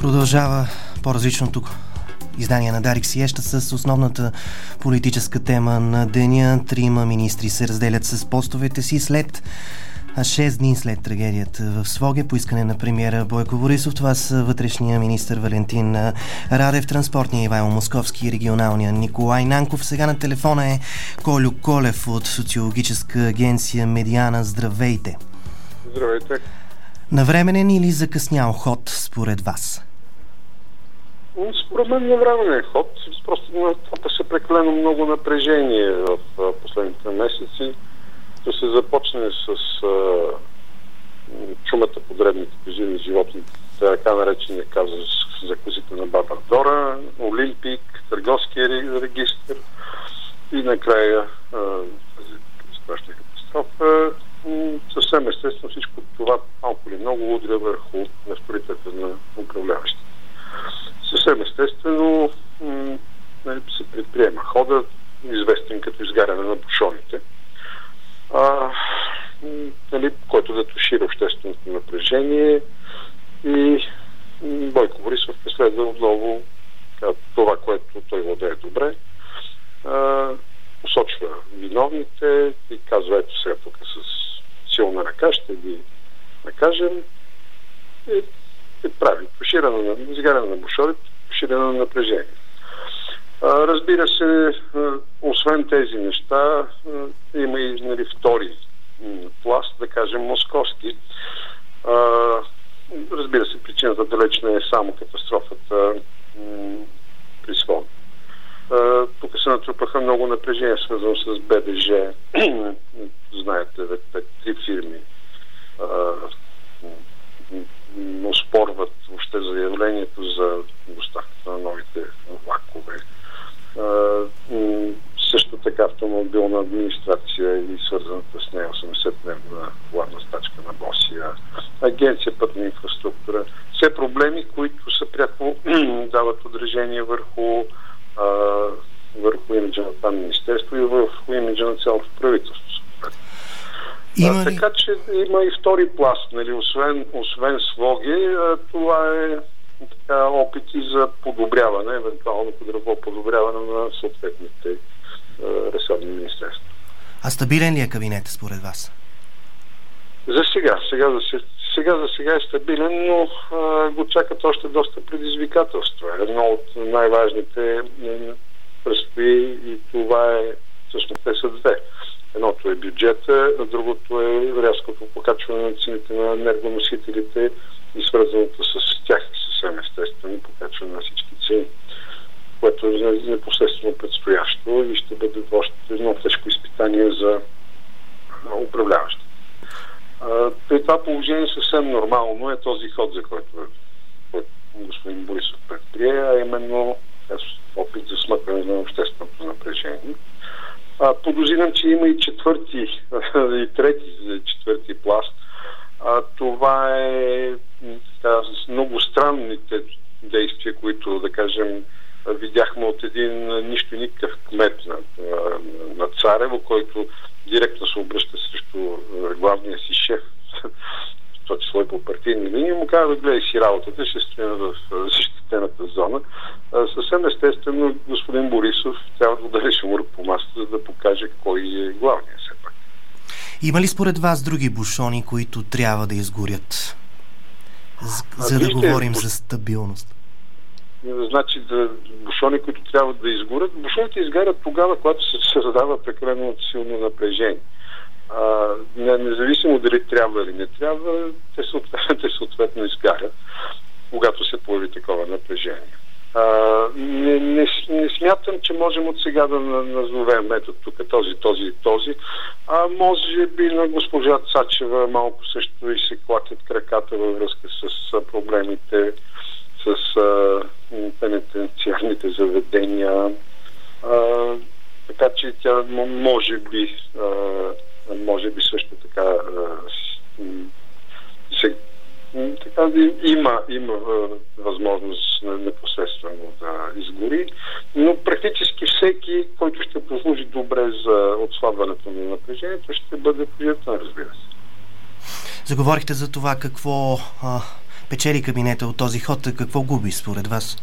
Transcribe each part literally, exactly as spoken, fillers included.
Продължава по-различното издание на Дарик Сиеща с основната политическа тема на деня. Трима министри се разделят с постовете си след шест дни след трагедията в Своге по искане на премиера Бойко Борисов. Това са вътрешния министър Валентин Радев, транспортния Ивайло Московски и регионалния Николай Нанков. Сега на телефона е Колю Колев от социологическа агенция Медиана. Здравейте! Здравейте! Навременен или закъснял ход според вас? Според мен навременен ход. Просто на това са прекалено много напрежение в последните месеци. Да се започне с а, чумата по дребните преживни животни, така наречения казус за козите на Баба Дора, Олимпик, търговския регистр и накрая тази страшна катастрофа. Съвсем естествено всичко това малко или много удря върху авторитета на управляващите. Съвсем естествено м- се предприема хода, известен като изгаряне на бушоните, а, нали, който да тушира общественото напрежение, и Бойко Борисов преследва отново това, което той владее добре, а, посочва виновните и казва: ето сега тук с силна ръка ще ги накажем, и, и прави туширане на изгаряне на бушоните, туширане на напрежение. А, разбира се, освен тези неща, има и, нали, втори пласт, да кажем московски. А, разбира се, причината далеч не е само катастрофата м- при Своге. Тук се натрупаха много напрежения, свързано с БДЖ. Знаете, три фирми оспорват въобще заявлението за доставката на новите влакове. Също така автомобилна администрация и свързаната с нея осемдесетдневна главна стачка на Босия, Агенция пътна инфраструктура. Все проблеми, които са пряко дават отражение върху а, върху имиджа на това министерство и върху имиджа на цялото правителство. Има а, ли... така че има и втори пласт, нали, освен, освен Своге, а, това е така опити за подобряване, евентуално подробно подобряване на съответните а, ресорни министерства. А стабилен ли е кабинет според вас? За сега. Сега за, сега, за сега е стабилен, но а, го чакат още доста предизвикателства. Едно от най-важните предстои и това е, всъщност те са две. Едното е бюджета, а другото е рязкото покачване на цените на енергоносителите и свързаното с тях съвсем естествено покачване на всички цени, което е непосредствено предстоящо и ще бъде още едно тежко изпитание за управляващите. При това положение съвсем нормално е този ход, за който, който господин Борисов предприе, а именно опит за смъкване на общественото напрежение. А, подозирам, че има и четвърти и трети, четвърти пласт. А, това е така, с много странните действия, които, да кажем, видяхме от един нищо никакъв кмет на, на, на Царево, който директно се обръща срещу главния си шеф, това число и по партийни линии, му казва: да гледай си работата, ще стоим в защитената зона. А, съвсем естествено господин Борисов трябва да удари шумър по масата, за да покаже кой е главният все пак. Има ли според вас други бушони, които трябва да изгорят, за, а, за да вижте, говорим буш... за стабилност? Значи да, бушони, които трябва да изгорят. Бушоните изгарят тогава, когато се създава прекалено силно напрежение. А, независимо дали трябва или не трябва, те съответно, те съответно изгарят, когато се появи такова напрежение. А, не, не, не смятам, че можем от сега да назовем ето тук този, този и този, а може би на госпожа Цачева малко също и се клатят краката във връзка с проблемите с а, пенитенциарните заведения. А, така че тя може би а, може би също така, а, се, така има, има а, възможност непосредствено да изгори, но практически всеки, който ще послужи добре за отслабването на напрежението, ще бъде приятен, разбира се. Заговорихте за това какво а, печели кабинета от този ход, какво губи според вас?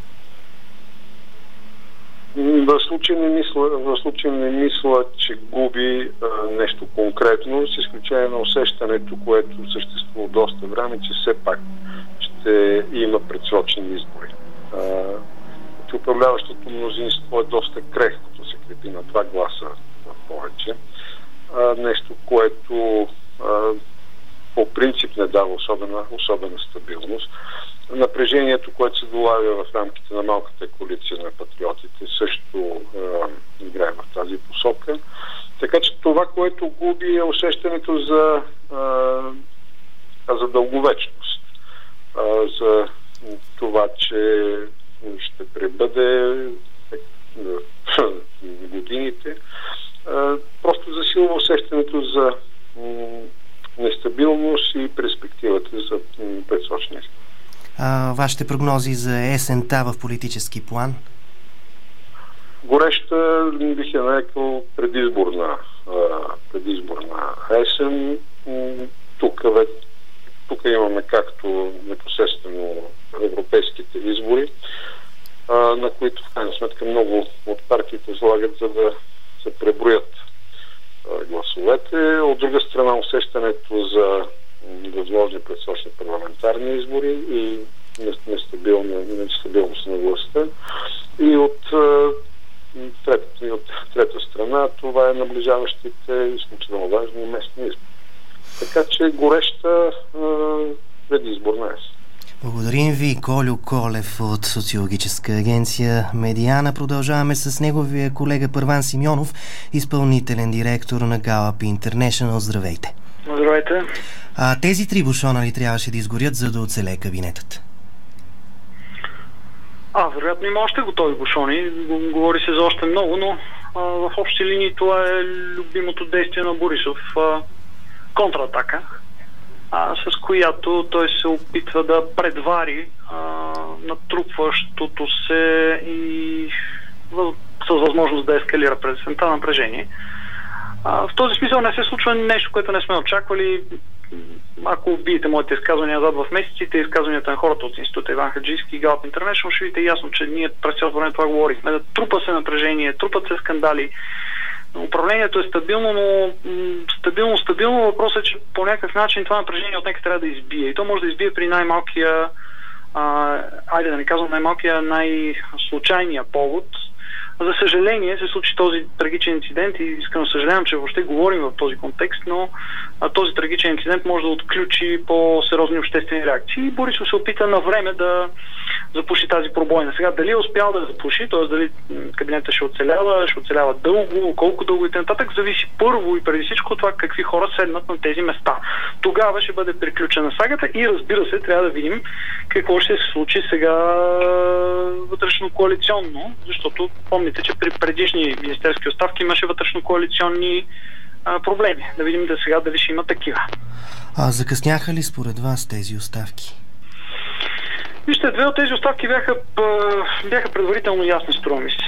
В случай не мисля, в случай не мисля, че губи а, нещо конкретно, с изключение на усещането, което съществува доста време, че все пак ще има предсрочни избори. А, че управляващото мнозинство е доста крехко, като се крепи на два гласа повече. А, нещо, което а, по принцип не дава особена, особена стабилност. Напрежението, което се долавя в рамките на малката коалиция на патриотите, също а, играе в тази посока. Така че това, което губи, е усещането за, а, за дълговечност. А, за това, че ще пребъде годините. А, просто засилва усещането за м- нестабилност и перспективата за м- предсрочни избори. А, вашите прогнози за есента в политически план? Гореща бих я нарекал предизборна, а, предизборна есен. Тук, тук имаме както непосредствено европейските избори, а, на които в крайна сметка много от партиите слагат, за да се преброят а, гласовете. От друга страна усещането за възможни предсрочни парламентарни избори и нестабилност на властта. И от, трет, и от трета страна това е наближаващите изключително важни местни избори. Така че гореща предизборна есен. Благодарим ви, Колю Колев от социологическа агенция Медиана. Продължаваме с неговия колега Първан Симеонов, изпълнителен директор на Gallup International. Здравейте! Здравейте! А тези три бушона ли трябваше да изгорят, за да оцелее кабинетът? А, вероятно има още готови бушони. Говори се за още много, но а, в общи линии това е любимото действие на Борисов. А, контратака, а, с която той се опитва да предвари а, натрупващото се и въз, с възможност да ескалира през есента напрежение. А, в този смисъл не се случва нещо, което не сме очаквали. Ако видите моите изказвания назад в месеците, изказванията на хората от Института Иван Хаджийски и Gallup International, ще видите ясно, че ние през цялото време това говорихме. Да трупа се напрежение, трупат се скандали. Управлението е стабилно, но стабилно, стабилно. Въпросът е, че по някакъв начин това напрежение от нека трябва да избие. И то може да избие при най-малкия, а, айде да не казвам най-малкия, най-случайния повод. За съжаление се случи този трагичен инцидент и искрено съжалявам, че въобще говорим в този контекст, но а, този трагичен инцидент може да отключи по-сериозни обществени реакции. И Борисов се опита на време да запуши тази пробойна. Сега дали е успял да запуши, т.е. дали кабинета ще оцелява, ще оцелява дълго, колко дълго и т.н. зависи първо и преди всичко това какви хора седнат на тези места. Тогава ще бъде приключена сагата и разбира се, трябва да видим какво ще се случи сега вътрешно-коалиционно, защото помните, че при предишни министерски оставки имаше вътрешно-коалиционни а, проблеми. Да видим да сега дали ще има такива. А закъсняха ли според вас тези оставки? Вижте, две от тези оставки бяха, бяха предварително ясни, струва ми се.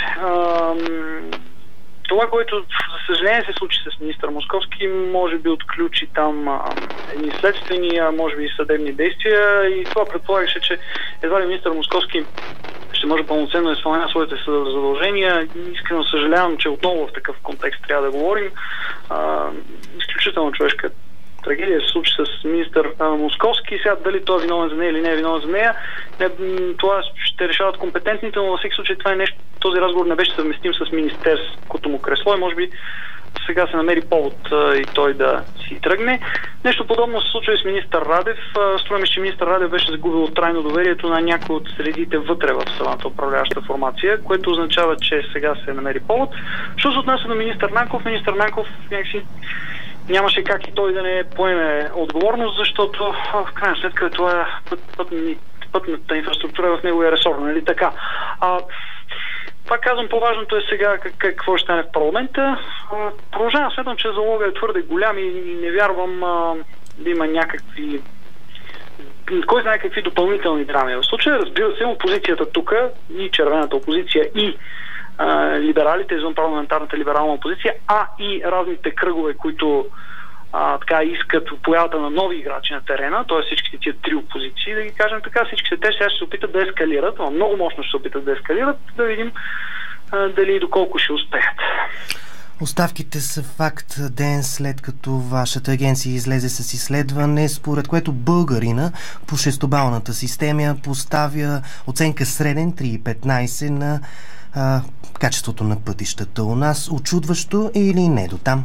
Това, което за съжаление се случи с министър Московски, може би отключи там а, едни следствени, а може би и съдебни действия и това предполагаше, че едва ли министър Московски ще може пълноценно да изпълнява своите задължения. Искрено съжалявам, че отново в такъв контекст трябва да говорим. А, изключително човешка трагедия се случи с министър а, Московски. Сега дали той е виновен за нея или не е виновен за нея, не, това ще решават компетентните, но във всеки случай това е нещо, този разговор не беше съвместим с министерското му кресло и може би сега се намери повод а, и той да си тръгне. Нещо подобно се случва и с министър Радев. Струва ми, че министър Радев беше загубил трайно доверието на някои от средите вътре в самата управляваща формация, което означава, че сега се намери повод. Що се отнася до министър Нанков? Министър Нанков някакси нямаше как и той да не поеме отговорност, защото в крайна сметка това е път, път, пътната инфраструктура в неговия ресор, нали така? А, това казвам, по-важното е сега как, какво ще стане в парламента. А, продължавам, смятам, че залога е твърде голям и, и не вярвам а, да има някакви кой знае какви допълнителни драми. В случая, разбира се, опозицията тук, и червената опозиция, и либералите, извън парламентарната либерална опозиция, а и разните кръгове, които а, така искат появата на нови играчи на терена, т.е. всичките тия три опозиции, да ги кажем така, всичките те сега ще се опитат да ескалират, но много мощно ще се опитат да ескалират, да видим а, дали и доколко ще успеят. Оставките са факт ден след като вашата агенция излезе с изследване, според което българина по шестобалната система поставя оценка среден три цяло и петнайсет на а, качеството на пътищата у нас. Очудващо или не до там?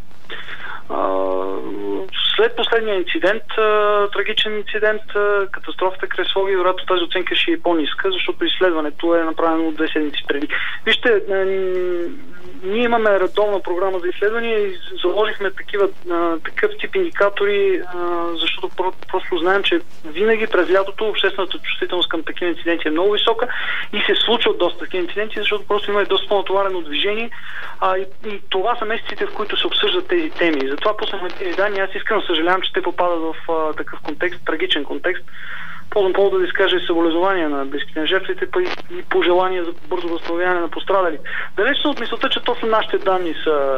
След последния инцидент, трагичен инцидент, катастрофата край Своге, вероятно тази оценка ще е по-ниска, защото изследването е направено две седмици преди. Вижте, ние имаме редовна програма за изследвания и заложихме такива, такъв тип индикатори, защото просто знаем, че винаги през лятото обществената чувствителност към такива инциденти е много висока и се случват доста такива инциденти, защото просто има и доста по-натоварено движение а, и, и това са месеците, в които се обсъждат тези теми. Затова пуснахме тези данни. Аз искрено съжалявам, че те попадат в а, такъв контекст, трагичен контекст. Ползвам повод да изкажа и съболезнования на близките на жертвите и пожелания за бързо възстановяване на пострадалите. Далеч съм от мисълта, че точно нашите данни са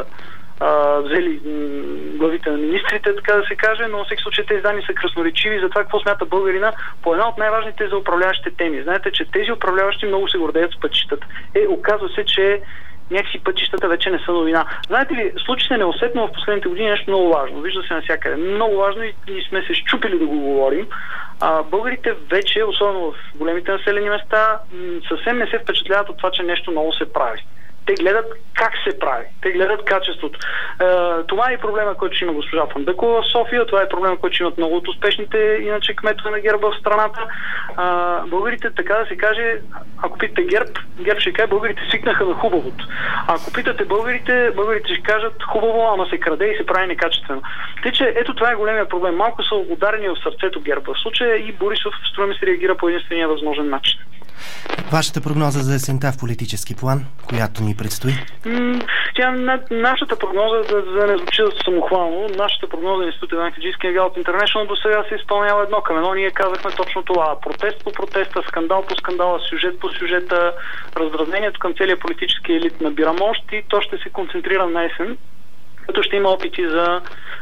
а, взели главите на министрите, така да се каже, но във всеки случай тези данни са красноречиви за това какво смята българина по една от най-важните за управляващите теми. Знаете, че тези управляващи много се гордеят с пътищата. Е, оказва се, че някакси пътищата вече не са новина. Знаете ли, случи се неусетно в последните години нещо много важно. Вижда се навсякъде. Много важно и, и сме се щупили да го говорим. А, българите вече, особено в големите населени места, съвсем не се впечатляват от това, че нещо ново се прави. Те гледат как се прави. Те гледат качеството. Е, това е проблема, който ще има госпожа Фандъкова в София. Това е проблема, който ще имат много от успешните иначе кметове на ГЕРБ в страната. Е, българите, така да се каже, ако питате ГЕРБ, ГЕРБ ще каже, българите свикнаха на хубавото. Ако питате българите, българите ще кажат хубаво, ама се краде и се прави некачествено. Те, че ето това е големия проблем. Малко са ударени в сърцето ГЕРБ. В случая и Борисов, струва ми се, реагира по единствения възможен начин. Вашата прогноза за есента в политически план, която ни предстои? Тя, на, нашата прогноза, за да не звучи самохвално, нашата прогноза на Институт Евангелийски Gallup International до сега се изпълнява едно към едно. Ние казахме точно това. Протест по протеста, скандал по скандала, сюжет по сюжета, раздразнението към целия политически елит набира мощ и то ще се концентрира на есен, като ще има опити за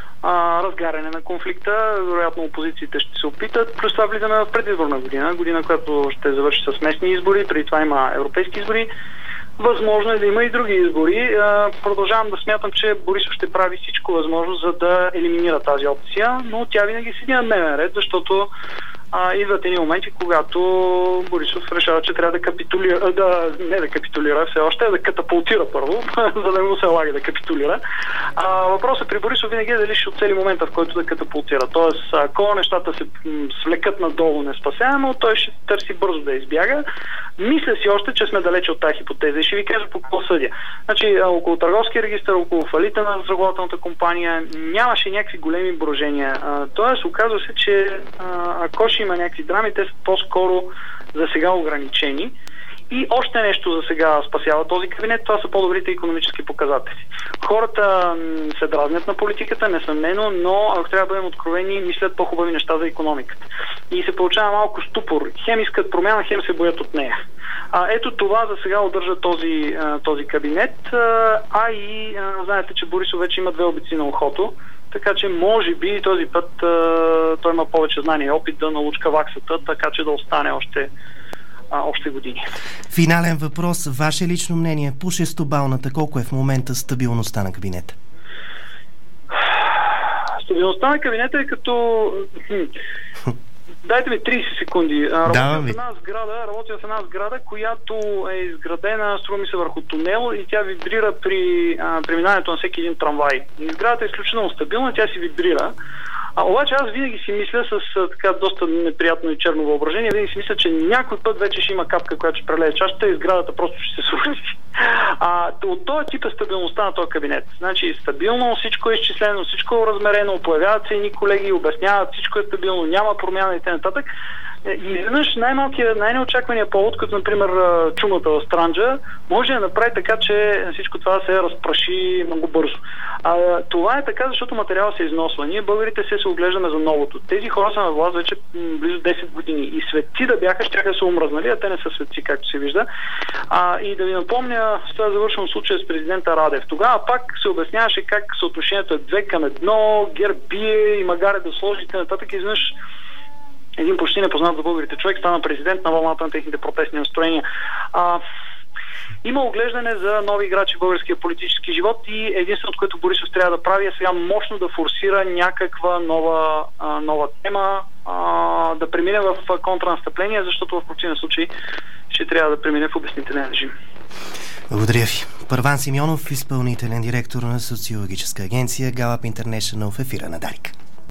А, разгаряне на конфликта. Вероятно опозициите ще се опитат. Плюс това влизаме в предизборна година. Година, която ще завърши с местни избори. Преди това има европейски избори. Възможно е да има и други избори. А, продължавам да смятам, че Борисов ще прави всичко възможно, за да елиминира тази опция, но тя винаги седи на дневен ред, защото А, идват едни моменти, когато Борисов решава, че трябва да капитулира, да, не да капитулира все още, а да катапултира първо, за да не му се налага да капитулира. А, въпросът при Борисов винаги е дали ще оцели момента, в който да катапултира. Тоест, ако нещата се свлекат надолу неспасяемо, той ще търси бързо да избяга. Мисля си още, че сме далече от тази хипотеза и ще ви кажа по какво съдя. Значи, около търговския регистър, около фалита на разработвателната компания нямаше някакви големи брожения. Тоест, оказва се, че ако ще има някакви драми, те са по-скоро за сега ограничени. И още нещо за сега спасява този кабинет, това са по-добрите икономически показатели. Хората се дразнят на политиката, несъмнено, но ако трябва да бъдем откровени, мислят по-хубави неща за икономиката. И се получава малко ступор. Хем искат промяна, хем се боят от нея. А, ето това за сега удържа този, този кабинет, а и а, знаете, че Борисов вече има две обици на ухото. Така че може би този път а, той има повече знание и опит да налучка ваксата, така че да остане още, а, още години. Финален въпрос. Ваше лично мнение по шестобалната, колко е в момента стабилността на кабинета? Стабилността на кабинета е като... Дайте ми трийсет секунди. Работя да, в една сграда, работя в една сграда, която е изградена, струва ми се, върху тунел и тя вибрира при а, преминаването на всеки един трамвай. И сградата е изключително стабилна, тя си вибрира. А, обаче аз винаги си мисля с а, така доста неприятно и черно въображение, винаги си мисля, че някой път вече ще има капка, която ще прелее чашата и сградата просто ще се срути. А, от този тип е стабилността на този кабинет. Значи стабилно, всичко е изчислено, всичко е размерено, появяват се едни колеги, обясняват, всичко е стабилно, няма промяна и т.н. И изведнъж най-малкият, най-неочаквания повод, като например чумата в Странджа, може да направи така, че всичко това се разпраши много бързо. А, това е така, защото материалът се износва. Ние българите се се оглеждаме за новото. Тези хора са на власт вече близо десет години. И светци да бяха, ще да се умръзнали, а те не са светци, както се вижда. А, и да ви напомня, с това завършвам случая с президента Радев. Тогава пак се обясняваше как съотношението е две към едно, ГЕРБ бие и магаре да сложите нататък. Изведнъж един почти непознат за българите човек стана президент на вълната на техните протестни настроения. А, има оглеждане за нови играчи в българския политически живот и единственото, което Борисов трябва да прави е сега мощно да форсира някаква нова, а, нова тема, а, да премине в контранастъпление, защото в противен случай ще трябва да премине в обяснителен режим. Благодаря ви. Първан Симеонов, изпълнителен директор на социологическа агенция Gallup International в ефира на Дарик.